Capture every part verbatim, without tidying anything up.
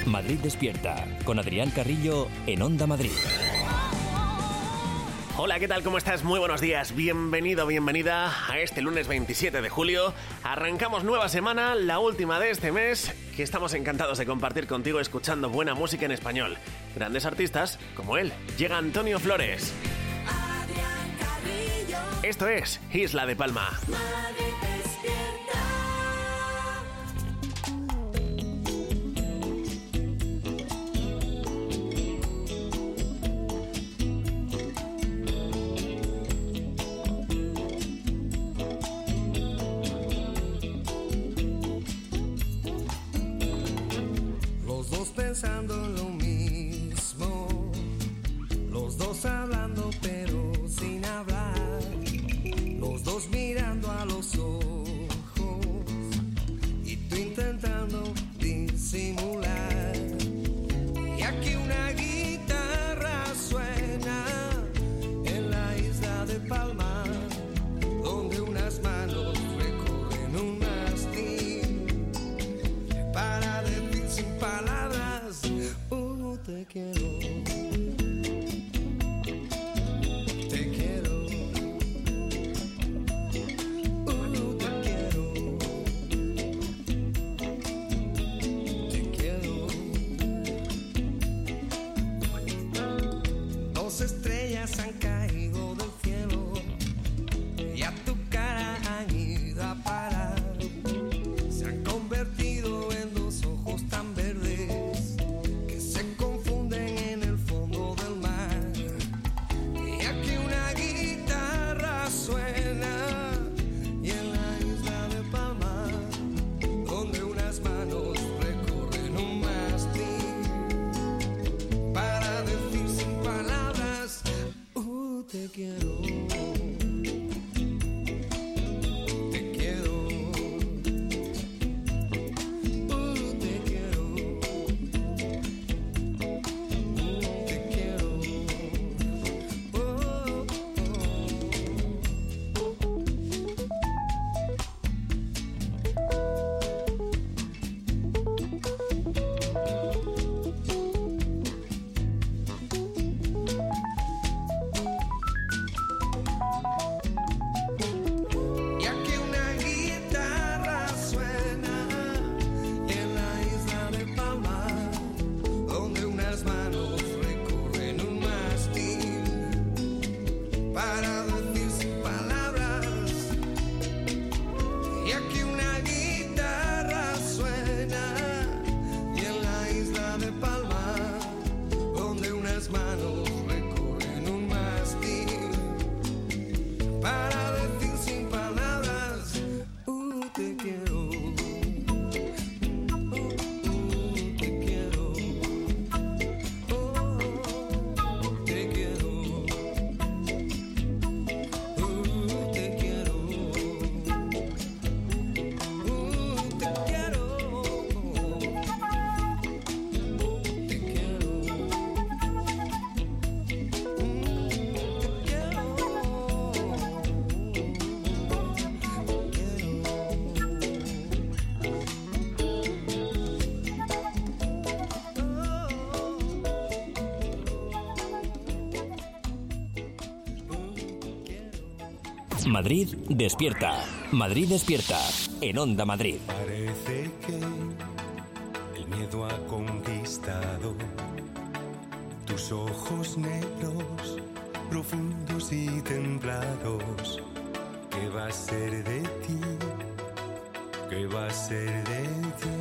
Madrid Despierta, con Adrián Carrillo en Onda Madrid. Hola, ¿qué tal? ¿Cómo estás? Muy buenos días. Bienvenido, bienvenida a este lunes veintisiete de julio. Arrancamos nueva semana, la última de este mes, que estamos encantados de compartir contigo escuchando buena música en español. Grandes artistas como él. Llega Antonio Flores. Esto es Isla de Palma. Pensando en lo mismo, los dos hablando pero sin hablar, los dos mirando a los ojos y tú intentando disimular. Y aquí una guitarra suena en la isla de Palma, donde unas manos recorren un mastín para decir sin palabras: Uh, te quiero, te quiero, uh, te quiero, te quiero. Dos estrellas han caído del cielo y a tu cara han ido a parar. Se han convertido en dos ojos tan verdes que se confunden en el fondo del mar. Y aquí una guitarra suena y en la isla de Palma, donde unas manos recorren un mastín para decir sin palabras: uh, te quiero. Madrid Despierta. Madrid Despierta en Onda Madrid. Parece que el miedo ha conquistado tus ojos negros, profundos y templados. ¿Qué va a ser de ti? ¿Qué va a ser de ti?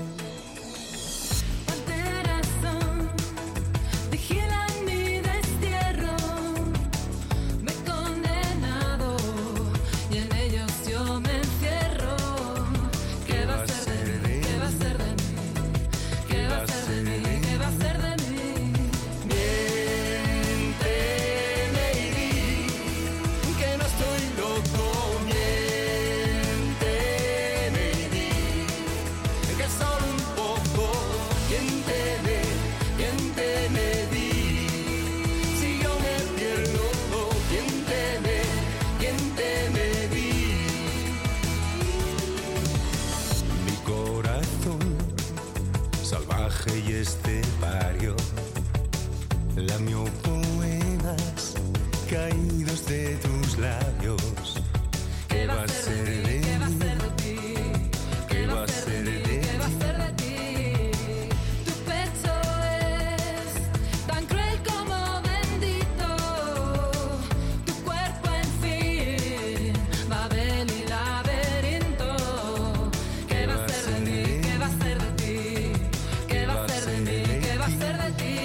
Solo un salvaje y estepario, lamió poemas caídos de tus labios. ¿Qué va a ser de mí? ¿Qué va a ser de ti? ¿Qué va a ser de ti? ¿Qué va a ser de ti? Tu pecho es tan cruel como bendito. Tu cuerpo, en fin, Babel y laberinto. ¿Qué va a ser de mí? ¿Qué va a ser de ti? ¿Qué va a ser de mí? ¿Qué va a ser de ti?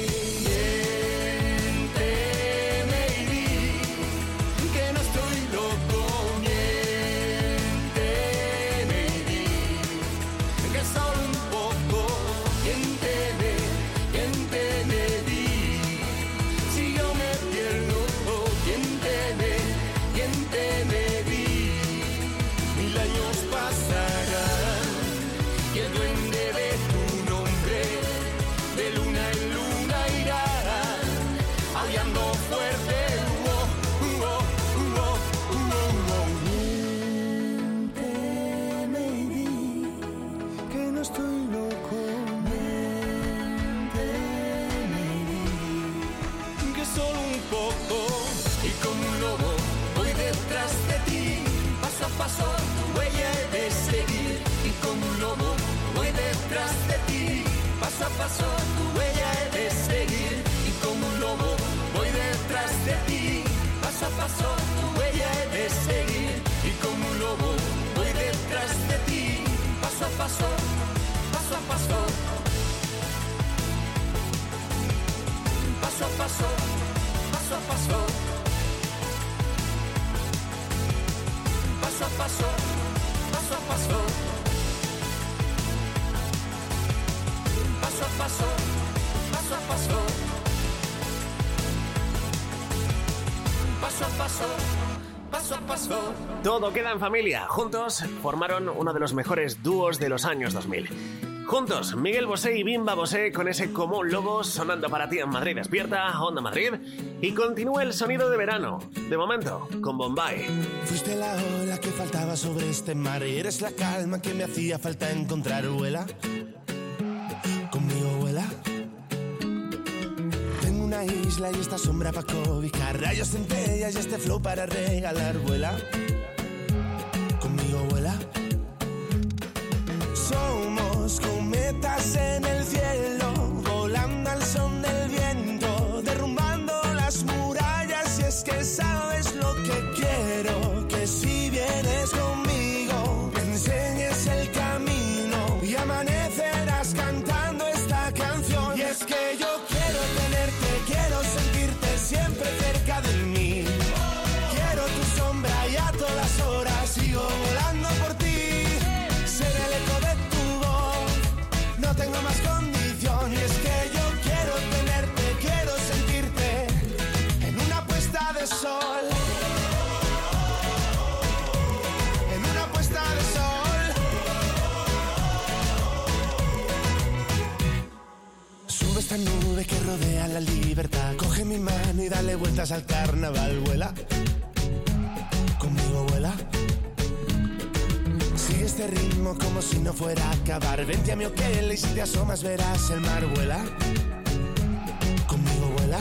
Miénteme y di que no estoy loco. Miénteme y di que solo un poco. Miénteme, miénteme, di si yo me pierdo. Oh, miénteme, miénteme, di mil años pasarán y el duende de tu nombre de luna en luna irá aullando fuerte. Oh, oh, oh, oh, oh. Miénteme y di que no estoy loco. Miénteme y di que solo un poco. Y como un lobo voy detrás de ti, paso a paso tu huella he de seguir. Y como un lobo voy detrás de ti, paso a paso tu huella he de seguir. Y como un lobo voy detrás de ti, paso a paso tu huella he de seguir. Y como un lobo voy detrás de ti, paso a paso, paso a paso, paso a paso, paso a paso, paso a paso, paso a paso, paso a paso, paso a paso, paso a paso, paso a paso. Todo queda en familia. Juntos formaron uno de los mejores dúos de los años dos mil. Juntos, Miguel Bosé y Bimba Bosé con ese Como un lobo sonando para ti en Madrid Despierta, Onda Madrid. Y continúa el sonido de verano. De momento, con Bombay. Fuiste la ola que faltaba sobre este mar y eres la calma que me hacía falta encontrar. Vuela, conmigo vuela. Tengo una isla y esta sombra pa' cobijar, rayos, centellas y este flow para regalar. Vuela, conmigo vuela. Somos cometas en el cielo, volando al son del viento, derrumbando las murallas. Y es que sabes lo que quiero, que si vienes conmigo me enseñes el camino y amanecerás cantando esta canción. Y es que yo quiero tenerte, quiero sentirte siempre cerca de mí. Quiero tu sombra y a todas horas sigo volando por ti. Ser el eco de tu voz, no tengo más condición. Y es que yo quiero tenerte, quiero sentirte en una puesta de sol. En una puesta de sol. Sube esta nube que rodea la libertad, coge mi mano y dale vueltas al carnaval. Vuela, conmigo vuela. Sigue este ritmo como si no fuera a acabar. Vente a mi hotel y si te asomas verás el mar. Vuela, conmigo vuela.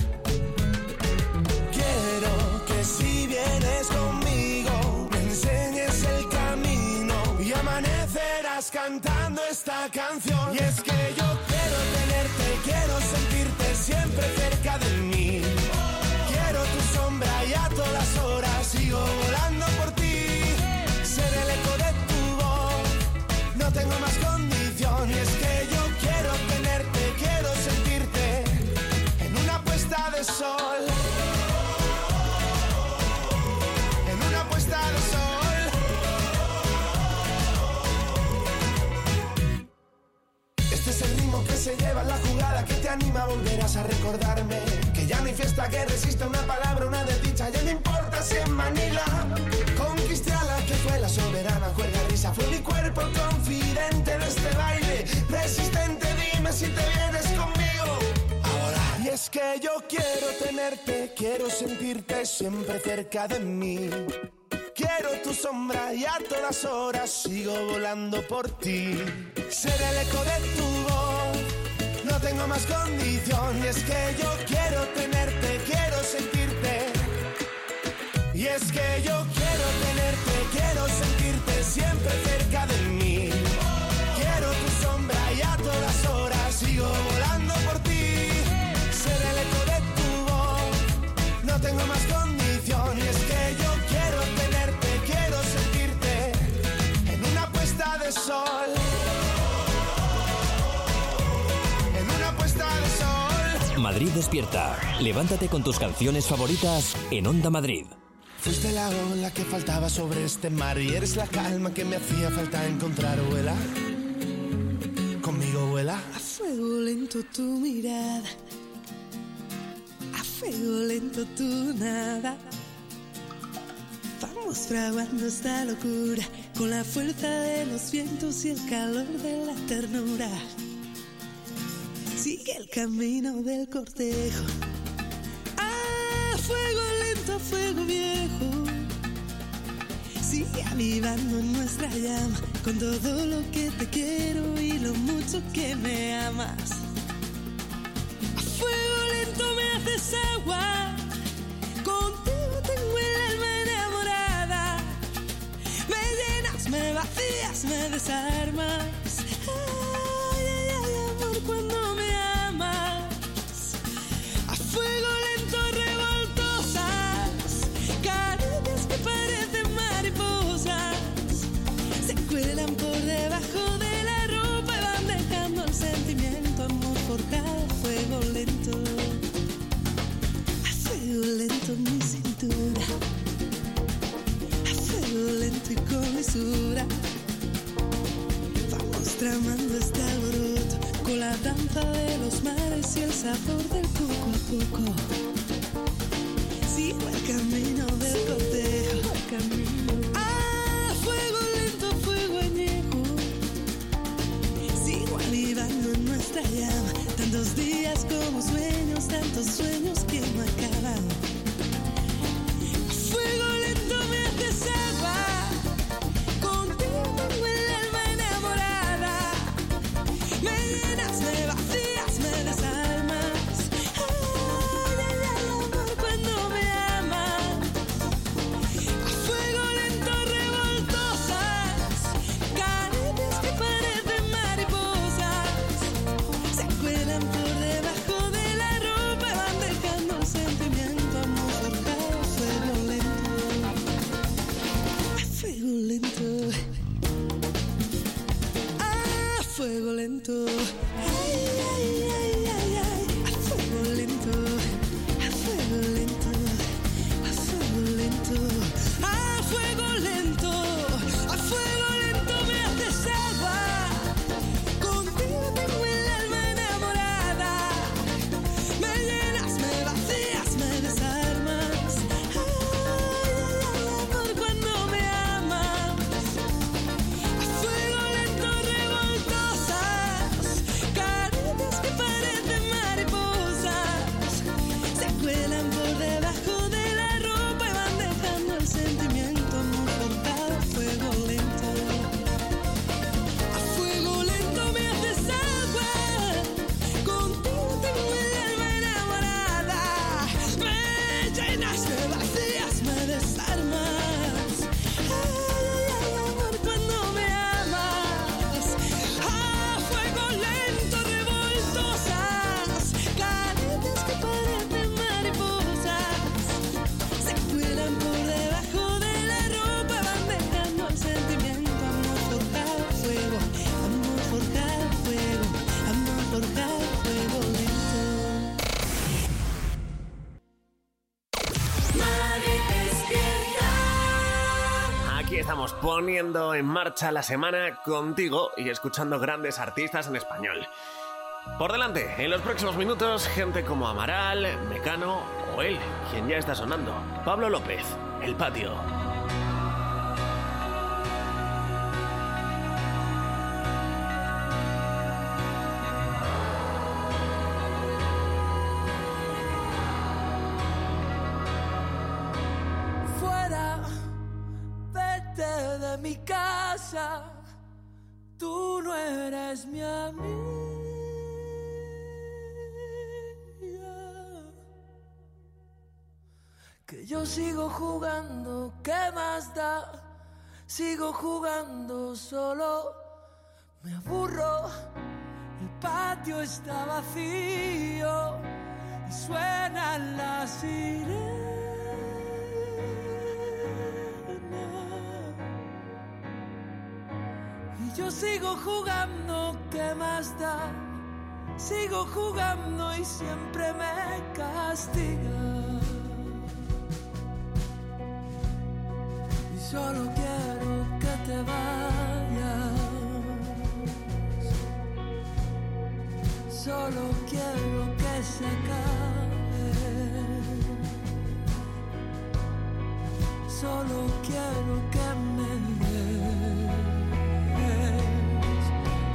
Quiero que si vienes conmigo me enseñes el camino y amanecerás cantando esta canción. Y es que yo quiero tenerte, quiero sentirte siempre cerca de mí. Quiero tu sombra y a todas horas sigo volando por ti. Ser el eco de tu voz, no tengo más condición. Y es que yo quiero tenerte, quiero sentirte en una puesta de sol. En una puesta de sol. Este es el ritmo que se lleva en la jugada, que te anima, volverás a recordarme que ya no hay fiesta que resista una palabra, una desdicha. Ya no importa si en Manila conquisté a la que fue la soberana, juega risa. Fue mi cuerpo el confidente de este baile, resistente. Dime si te vienes conmigo ahora. Y es que yo quiero tenerte, quiero sentirte siempre cerca de mí. quiero tu sombra y a todas horas sigo volando por ti. Ser el eco de tu voz, no tengo más condición. Y es que yo quiero tenerte, quiero sentirte. Y es que yo quiero tenerte, quiero sentirte siempre cerca de mí. Quiero tu sombra y a todas horas sigo volando por ti. Ser el eco de tu voz, no tengo más condición. Y es que yo quiero tenerte, quiero sentirte en una puesta de sol. En una puesta de sol. Madrid despierta. Levántate con tus canciones favoritas en Onda Madrid. Fuiste la ola que faltaba sobre este mar y eres la calma que me hacía falta encontrar. Vuela, conmigo vuela. A fuego lento tu mirada, a fuego lento tu nada. Vamos fraguando esta locura con la fuerza de los vientos y el calor de la ternura. Sigue el camino del cortejo, a fuego lento, fuego viejo. Sigue avivando nuestra llama con todo lo que te quiero y lo mucho que me amas. A fuego lento me haces agua, contigo tengo el alma enamorada. Me llenas, me vacías, me desarmas. Ay, ay, ay, amor, cuando me amas. A fuego lento revoltosas, caricias que parecen mariposas, se cuelan por debajo de la ropa y van dejando el sentimiento, amor, por cada fuego lento. A fuego lento mi cintura, a fuego lento y con lisura. Vamos tramando este alboroto con la danza de los mares y el sabor del poco a poco. Sigo el camino del cortejo, a fuego lento, fuego añejo. Sigo avivando en nuestra llama, tantos días como sueños, tantos sueños que no acaban. A fuego lento me haces agua, contigo tengo el alma enamorada. Me llenas, me vacías, me desarmas. Ay, ay, ay, amor, cuando me amas. A fuego lento revoltosas, caricias que parecen mariposas, se cuelan por debajo de la ropa y van dejando el sentimiento, amor, forjado a fuego lento. A fuego lento, a fuego lento. Ay, ay, ay, ay, ay. A fuego lento, a fuego lento, a fuego lento, a fuego lento, a fuego lento me haces agua, contigo tengo el alma enamorada. Me llenas, me vacías, me desarmas. Ay, ay, ay, amor, cuando me amas. A fuego lento revoltosas, caricias que parecen mariposas, se cuelan por debajo de la ropa y van dejando el sentimiento, amor, forjado a fuego lento. A fuego lento me haces agua, contigo tengo el alma enamorada. Me llenas, me vacías, me desarmas. Ay, ay, ay, amor, cuando me amas. A fuego lento revoltosas, caricias que parecen mariposas, se cuelan por debajo de la ropa, van dejando el sentimiento, amor, forjado a fuego, amor, forjado a fuego, amor, forjado a fuego lento. Aquí estamos poniendo en marcha la semana contigo y escuchando grandes artistas en español. Por delante, en los próximos minutos, gente como Amaral, Mecano o él, quien ya está sonando, Pablo López, El Patio. Fuera mi casa, tú no eres mi amiga. Que yo sigo jugando, ¿qué más da? Sigo jugando solo, me aburro, el patio está vacío y suenan las sirenas. Y yo sigo jugando, ¿qué más da? Sigo jugando y siempre me castiga. Y solo quiero que te vayas. Solo quiero que se acabe. Solo quiero que me des.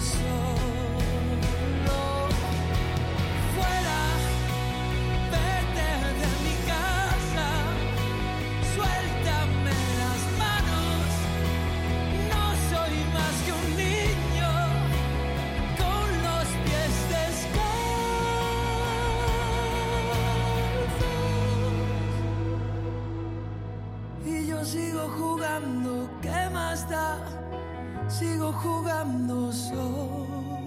Solo fuera, vete de mi casa. Suéltame las manos. No soy más que un niño con los pies descalzos. Y yo sigo jugando, ¿qué más da? Sigo jugando solo.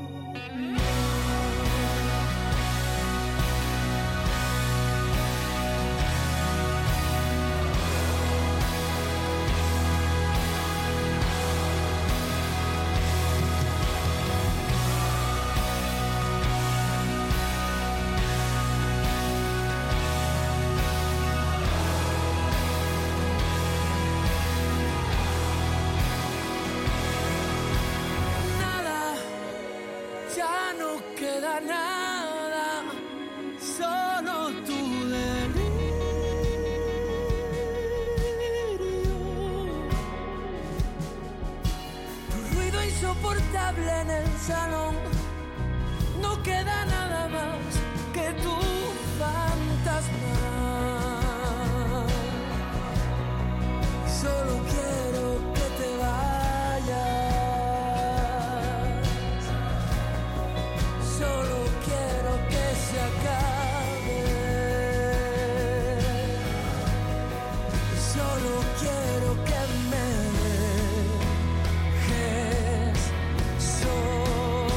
Nada, ya no queda nada, solo tu delirio. Tu ruido insoportable en el salón, no queda nada más que tu fantasma. Solo quiero que te vayas. Solo quiero que se acabe. Solo quiero que me dejes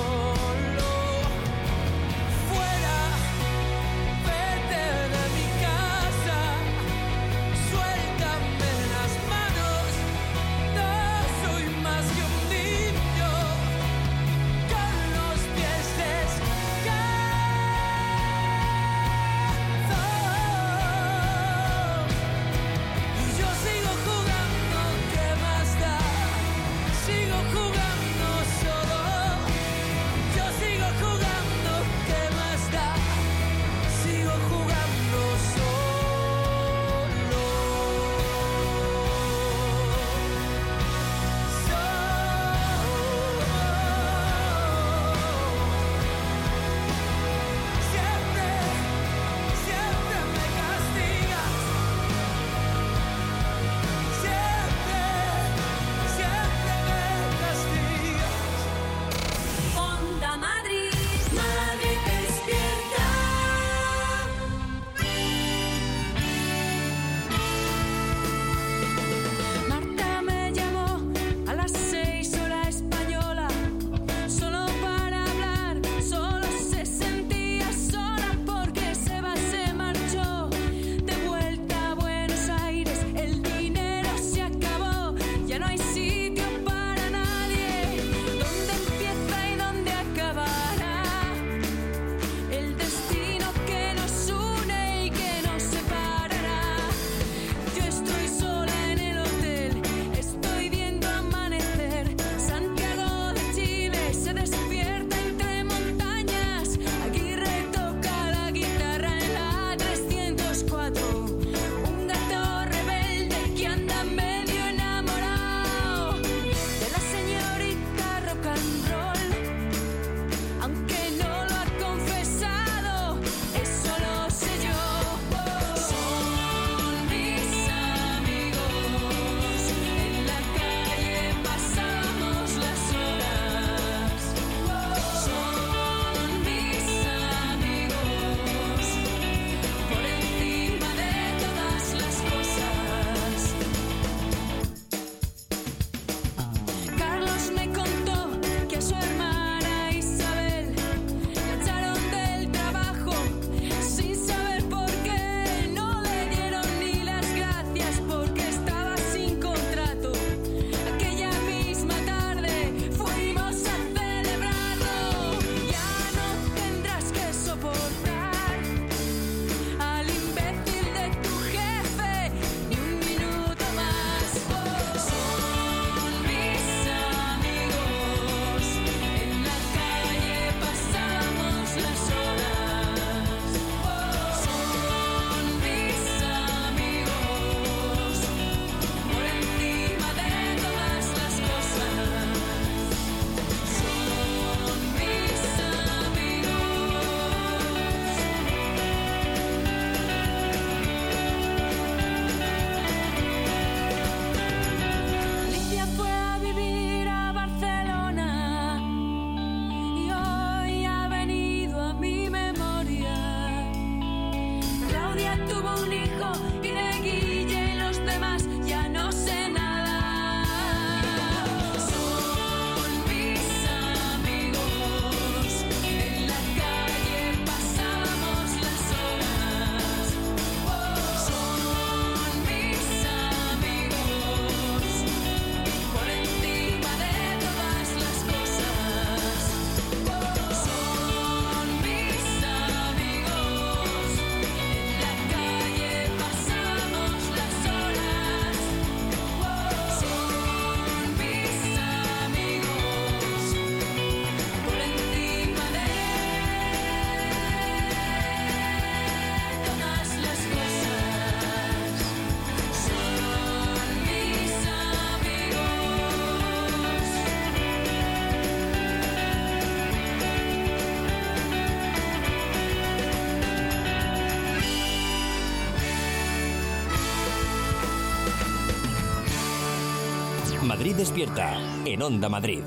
solo. Fuera, vete de mi casa. Madrid Despierta, en Onda Madrid.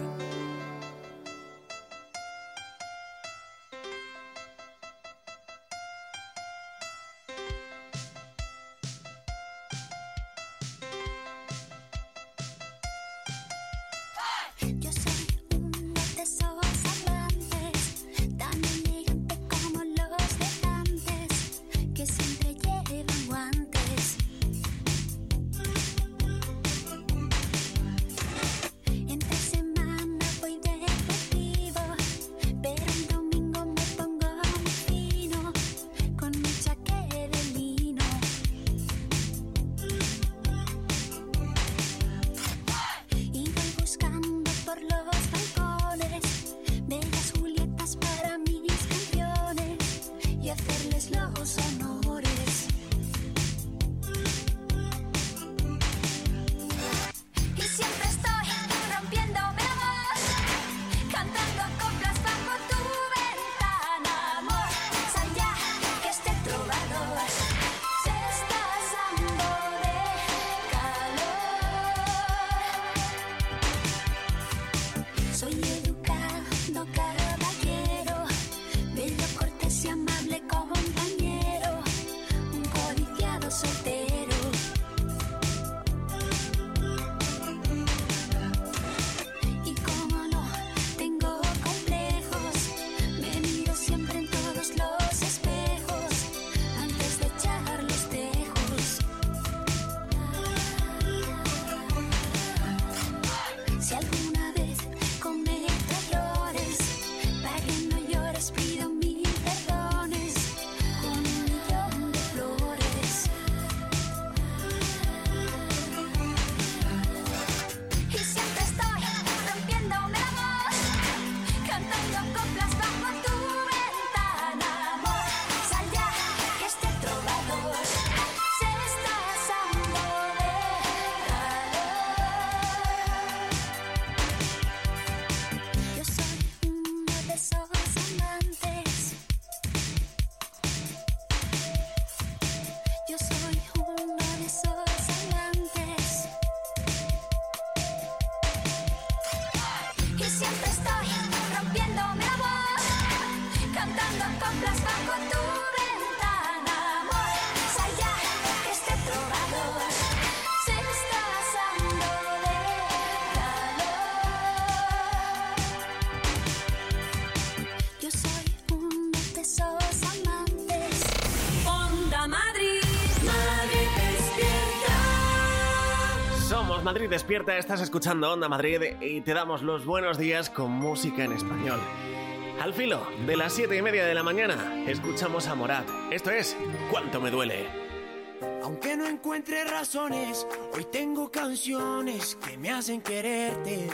Madrid Despierta, estás escuchando Onda Madrid y te damos los buenos días con música en español. Al filo de las siete y media de la mañana escuchamos a Morat. Esto es Cuánto me duele. Aunque no encuentre razones, hoy tengo canciones que me hacen quererte.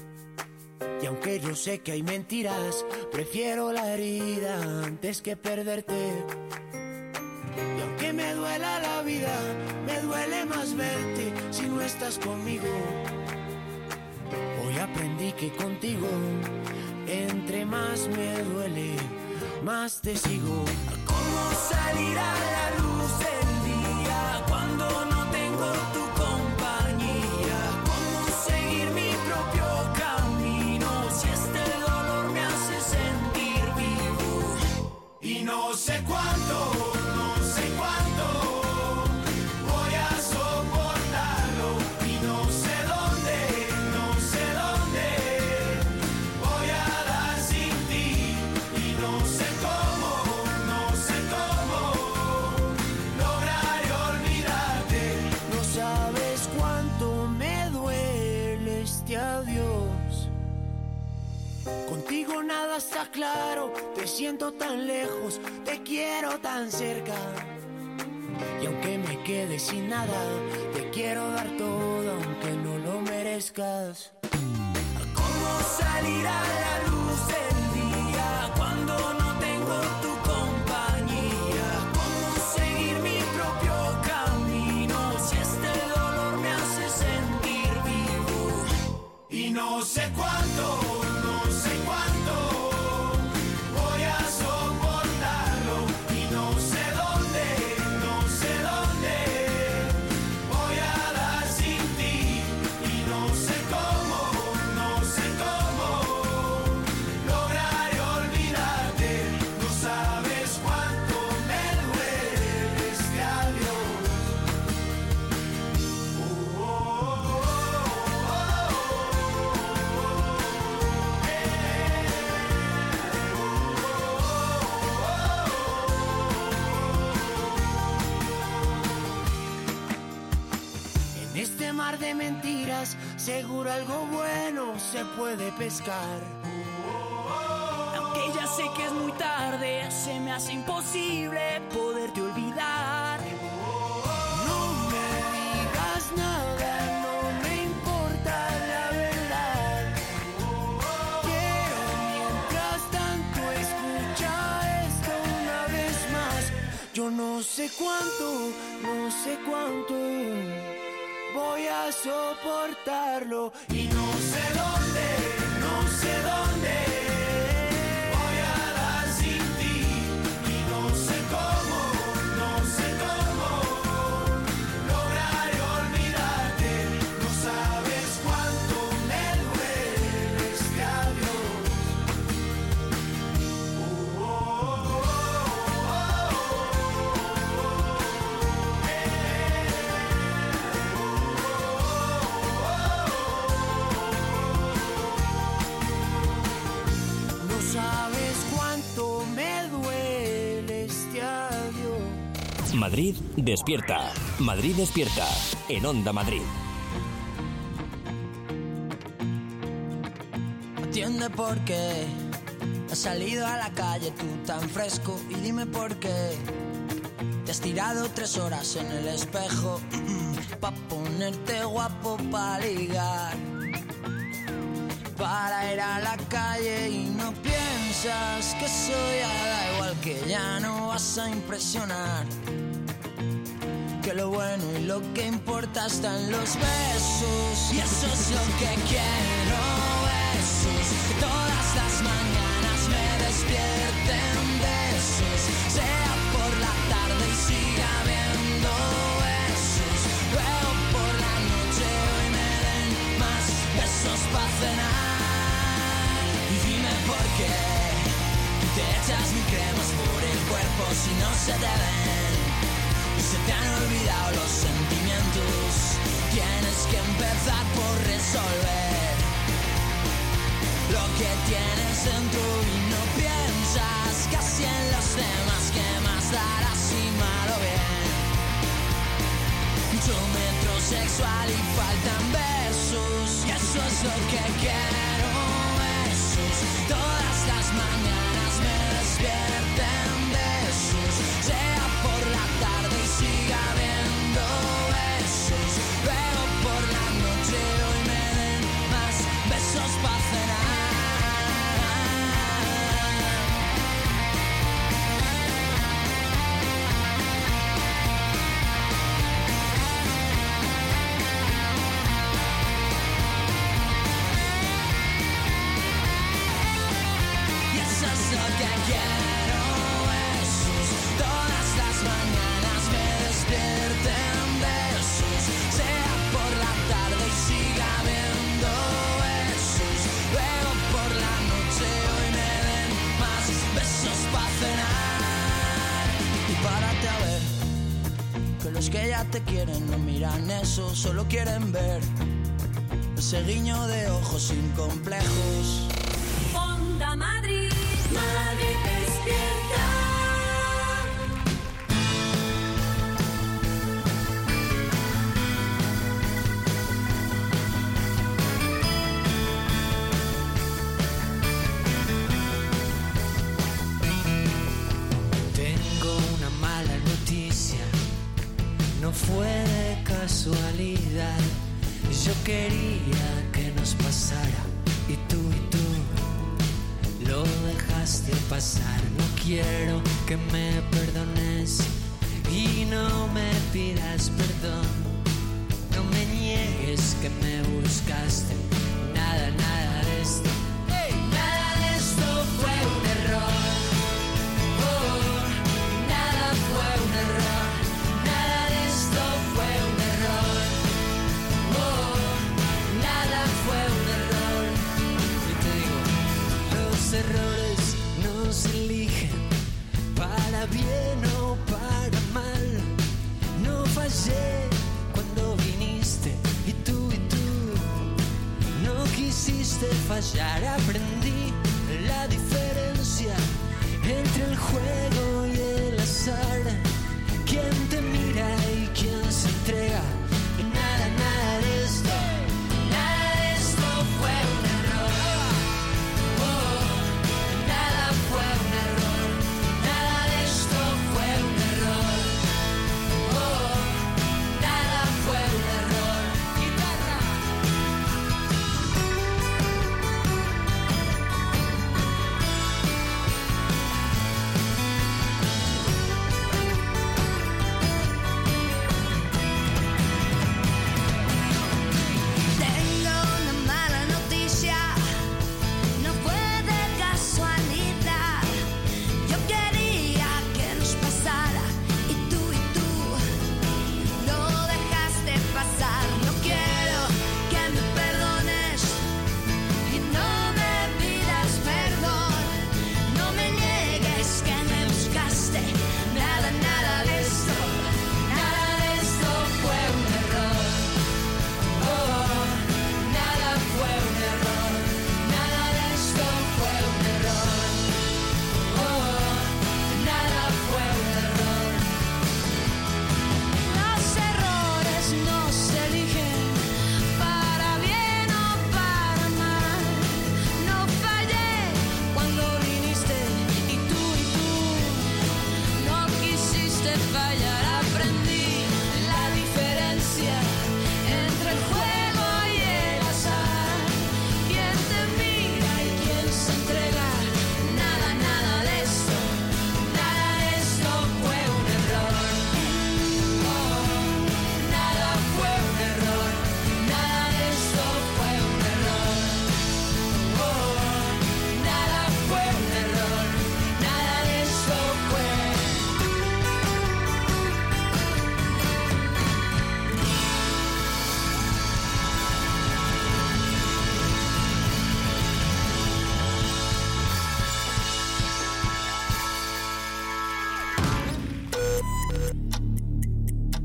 Y aunque yo sé que hay mentiras, prefiero la herida antes que perderte. Y aunque me duela la vida, me duele más verte si no estás conmigo. Hoy aprendí que contigo, entre más me duele, más te sigo. ¿Cómo salir a la luz del día cuando no tengo tu compañía? ¿Cómo seguir mi propio camino si este dolor me hace sentir vivo? Y no sé cuánto nada está claro, te siento tan lejos, te quiero tan cerca. Y aunque me quede sin nada, te quiero dar todo aunque no lo merezcas. ¿Cómo salir a la luz del día cuando no tengo tu compañía? ¿Cómo seguir mi propio camino si este dolor me hace sentir vivo? Y no sé cuánto se de mentiras, seguro algo bueno se puede pescar. Aunque ya sé que es muy tarde, se me hace imposible poderte olvidar. No me digas nada, no me importa la verdad. Quiero mientras tanto escuchar esto una vez más. Yo no sé cuánto, no sé cuánto voy a soportarlo y no sé dónde, no sé dónde voy a dar sin ti y no sé cómo, no sé cómo lograr olvidarte. No sabes cuánto me duele este adiós. Oh, oh, oh, sabes cuánto me duele este adiós. Madrid despierta. Madrid despierta. En Onda Madrid. Atiende por qué has salido a la calle tú tan fresco y dime por qué te has tirado tres horas en el espejo pa' ponerte guapo pa' ligar, para ir a la calle y no piensas que soy da igual, que ya no vas a impresionar, que lo bueno y lo que importa está en los besos y eso es lo que quiero, besos que todas las mañanas me despierten, besos sea por la tarde y siga habiendo besos, luego por la noche hoy me den más besos pa' cenar. Y dime por qué te echas mi cremas por el cuerpo si no se te ven y se te han olvidado los sentimientos. Tienes que empezar por resolver lo que tienes dentro y no piensas casi en los demás, que más dará si mal o bien. Mucho metrosexual y faltan besos y eso es lo que quiero, besos todas las mañanas me despierten, besos sea por la tarde y siga habiendo besos, luego por la noche hoy me den más besos pa' cenar. Y eso es lo que quiero, besos todas las mañanas me despierten, besos sea por la tarde y siga habiendo besos, luego por la noche hoy me den más besos pa' cenar. Y párate a ver que los que ya te quieren no miran eso, solo quieren ver ese guiño de ojos sin complejos. Onda Madrid, Madrid despierta. Tengo una mala noticia, no fue de casualidad. Yo quería que nos pasara y tú y tú lo dejaste pasar. No quiero que me perdones y no me pidas perdón. No me niegues que me buscaste. Nada, nada de esto. ¡Hey! Nada de esto fue un error. Oh, nada fue un error. Nada de esto fue un error. Oh, nada fue un error. Y te digo, los errores no se eligen para bien o para mal. No fallé cuando viniste y tú y tú no quisiste fallar. Aprendí la diferencia entre el juego y el azar. Quién te mira y quién se entrega. Nada, nada de esto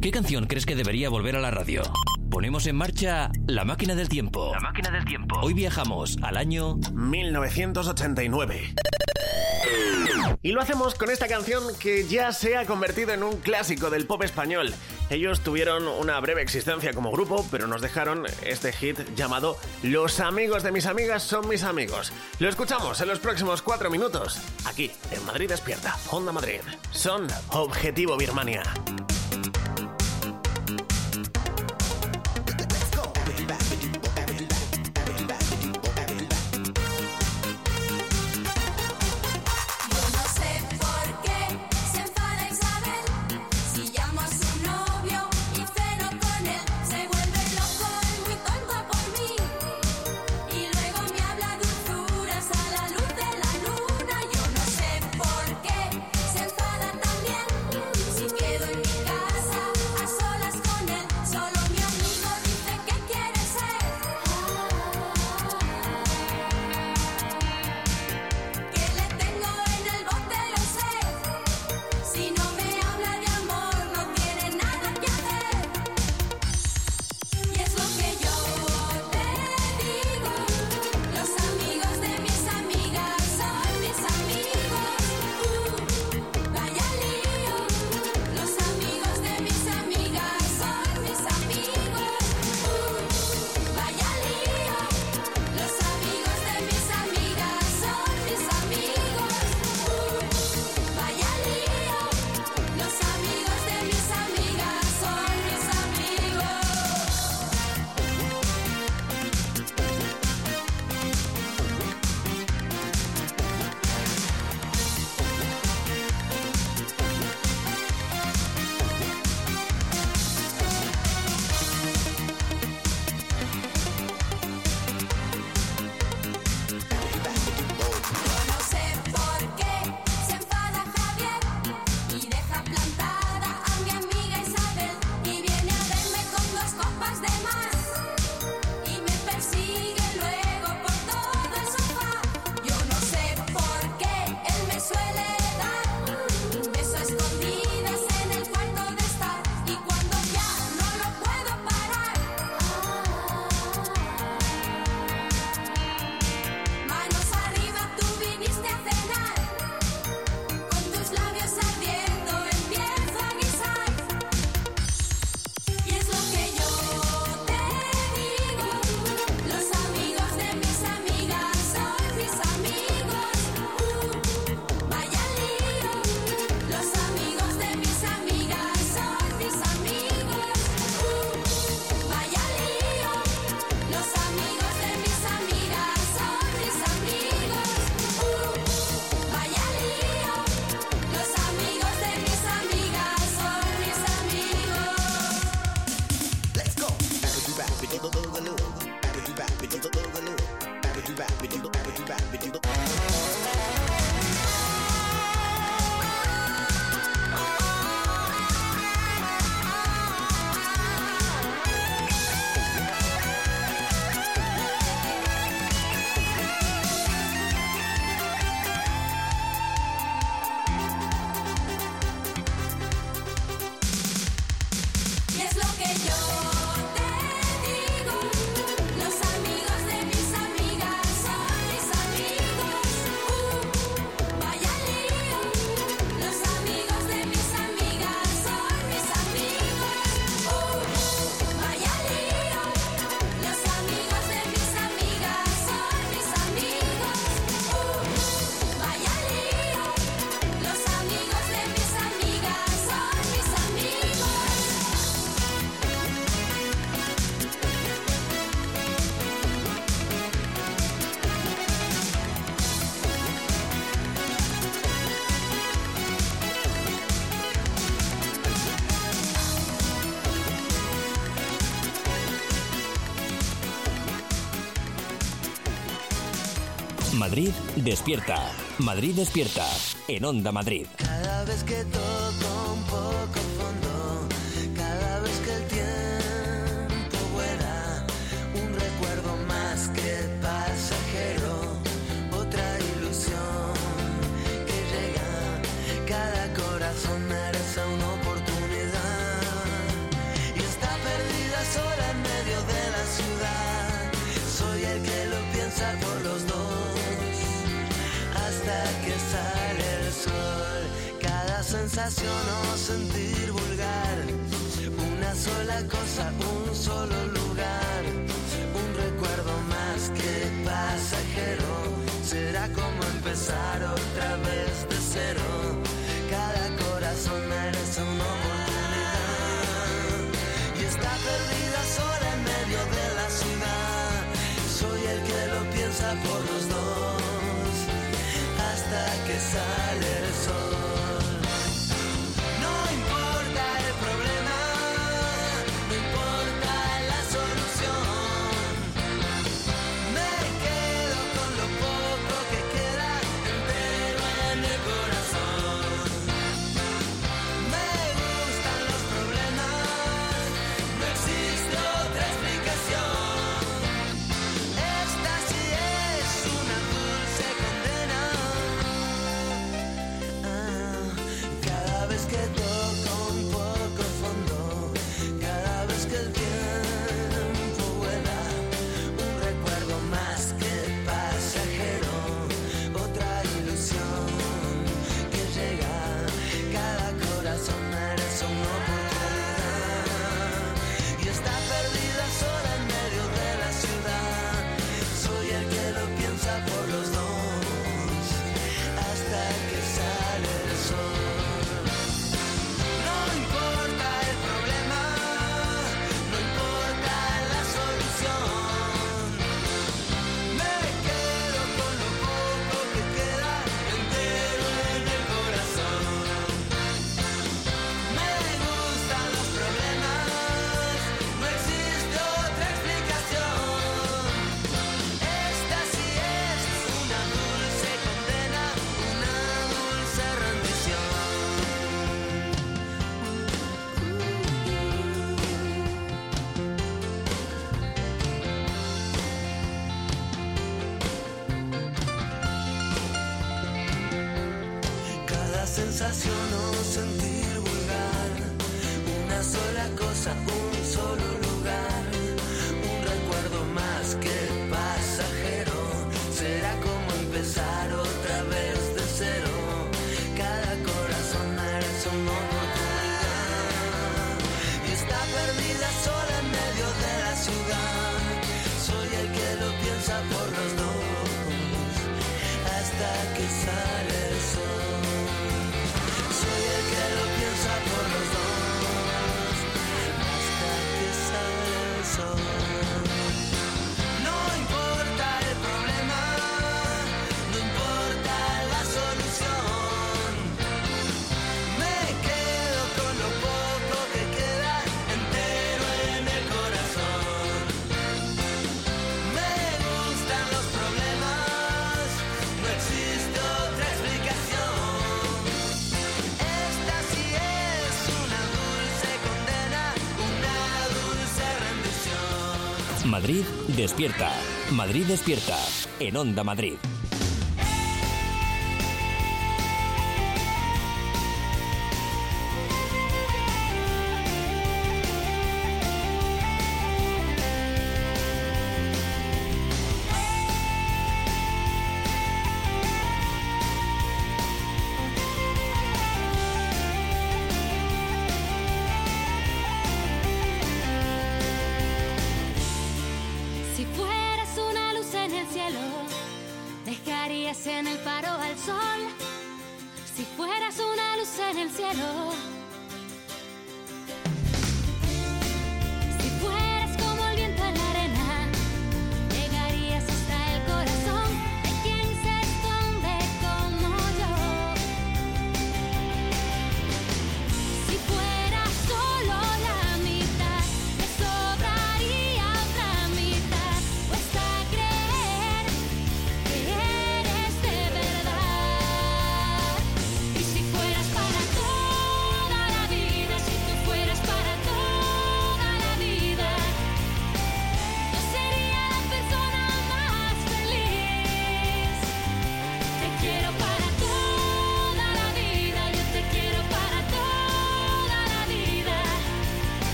¿Qué canción crees que debería volver a la radio? Ponemos en marcha La Máquina del Tiempo. La Máquina del Tiempo. Hoy viajamos al año mil novecientos ochenta y nueve. Y lo hacemos con esta canción que ya se ha convertido en un clásico del pop español. Ellos tuvieron una breve existencia como grupo, pero nos dejaron este hit llamado Los amigos de mis amigas son mis amigos. Lo escuchamos en los próximos cuatro minutos, aquí en Madrid Despierta, Onda Madrid. Son Objetivo Birmania. Madrid Despierta. Madrid Despierta. En Onda Madrid. Cada vez que toco un poco fondo, cada vez que el tiempo vuela, un recuerdo más que pasajero, otra ilusión que llega. Cada corazón merece una oportunidad. sale el sol. Cada sensación o sentir vulgar, una sola cosa, un solo lugar, un recuerdo más que pasajero. Será como empezar otra vez de cero. Cada corazón merece una oportunidad y está perdida sola en medio de la ciudad. Soy el que lo piensa por los dos hasta que sale el sol. No importa el problema, no importa la solución. Me quedo con lo poco que queda entero en el corazón. Me gustan los problemas, no existe otra explicación. Esta sí es una dulce condena. Ah, cada vez que toco un poco fondo, cada vez que el tiempo vuela, un recuerdo más que pasajero, otra ilusión que llega. Cada corazón merece una oportunidad y está perdida sola en medio de la ciudad. Soy el que lo piensa por los dos hasta que sale el sol. No importa el problema, no importa la solución. Me quedo con lo poco que queda entero en el corazón. Me gustan los problemas, no existe otra explicación. Esta sí es una dulce condena, una dulce rendición. Cada sensación o sentir vulgar, una sola cosa, un solo lugar, un recuerdo más que pasajero. Será como empezar otra vez de cero. Cada corazón merece una oportunidad y está perdida sola en medio de la ciudad. Soy el que lo piensa por los dos hasta que sale el sol. Soy el que lo piensa por los dos hasta que sale el sol. No importa el problema, no importa la solución. Me quedo con lo poco que queda entero en el corazón. Me gustan los problemas, no existe otra explicación. Esta sí es una dulce condena, una dulce rendición. Madrid despierta. Madrid despierta. En Onda Madrid. Si fueras una luz en el cielo, dejarías en el faro al sol. Si fueras una luz en el cielo, si fueras como el viento en la arena, llegarías hasta el corazón de quien se esconde como yo. Si fueras solo la mitad, me sobraría otra mitad, cuesta creer que eres de verdad. Y si fueras para toda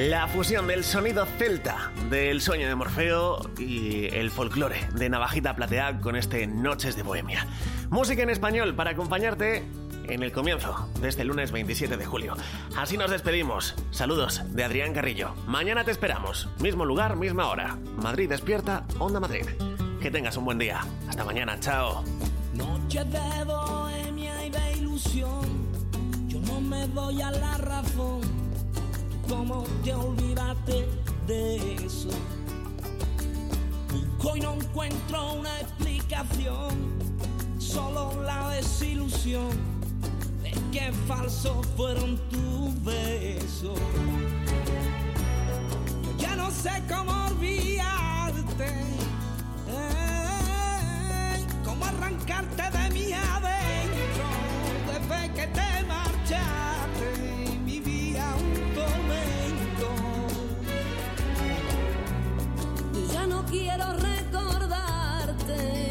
La fusión del sonido celta del sueño de Morfeo y el folclore de Navajita Plateada con este Noches de Bohemia. Música en español para acompañarte en el comienzo de este lunes veintisiete de julio. Así nos despedimos. Saludos de Adrián Carrillo. Mañana te esperamos. Mismo lugar, misma hora. Madrid despierta, Onda Madrid. Que tengas un buen día. Hasta mañana. Chao. Noche de bohemia y de ilusión. Yo no me doy a la razón. ¿Cómo te olvidaste de eso? Busco y no encuentro una explicación. Solo la desilusión de que falsos fueron tus besos. Yo ya no sé cómo olvidarte, eh, cómo arrancarte de mi adentro. Desde que te marchaste vivía un tormento. Yo ya no quiero recordarte,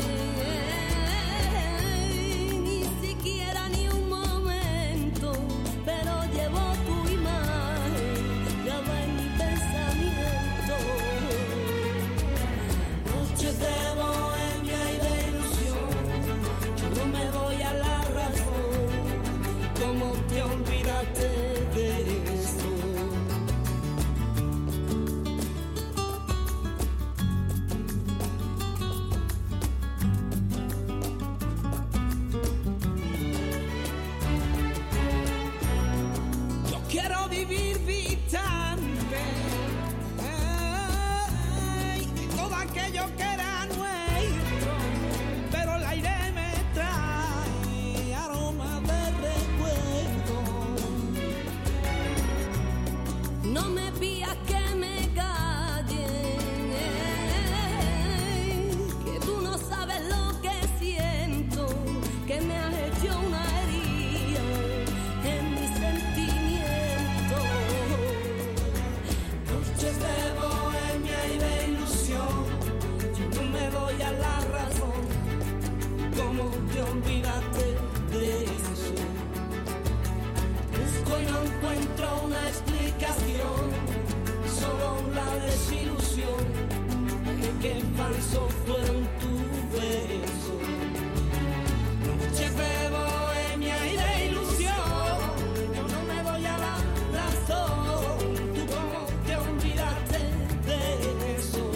falsos fueron tus besos. Noches de bohemia y de ilusión. Yo no me doy a la razón. Tú cómo te olvidaste de eso.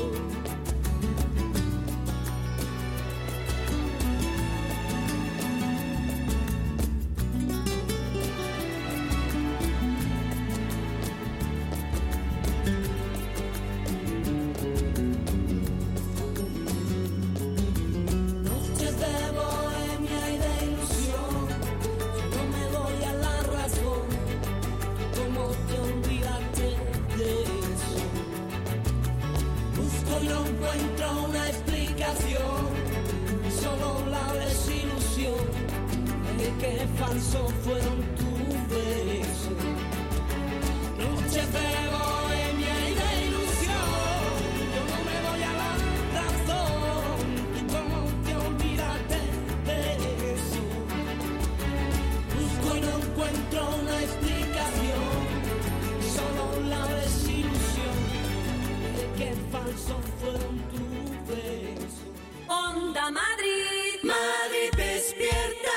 Que falsos fueron tus besos. Noches de bohemia y de ilusión. Yo no me doy a la razón. ¿Tú cómo te olvidaste de eso? Busco y no encuentro una explicación. Solo la desilusión de que falsos fueron tus besos. Onda Madrid, Madrid despierta.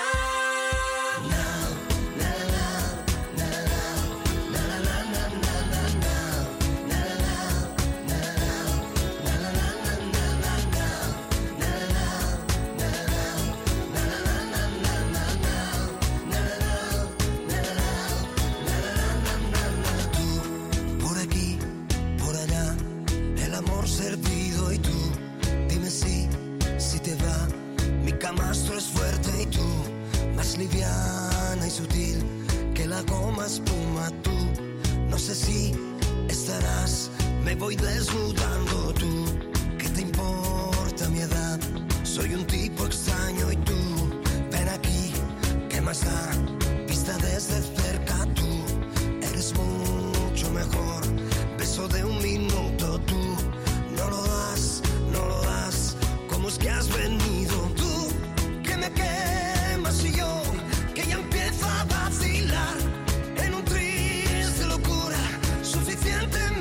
Camastro es fuerte y tú, más liviana y sutil que la goma espuma tú. No sé si estarás, me voy desnudando tú. ¿Qué te importa mi edad? Soy un tipo extraño y tú, ven aquí, ¿qué más da? Vista desde cerca tú, eres mucho mejor. Beso de un minuto tú, no lo das, no lo das. ¿Cómo es que has venido tú? Me quemas y yo, que ya empiezo a vacilar en un triste locura, suficientemente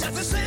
se hace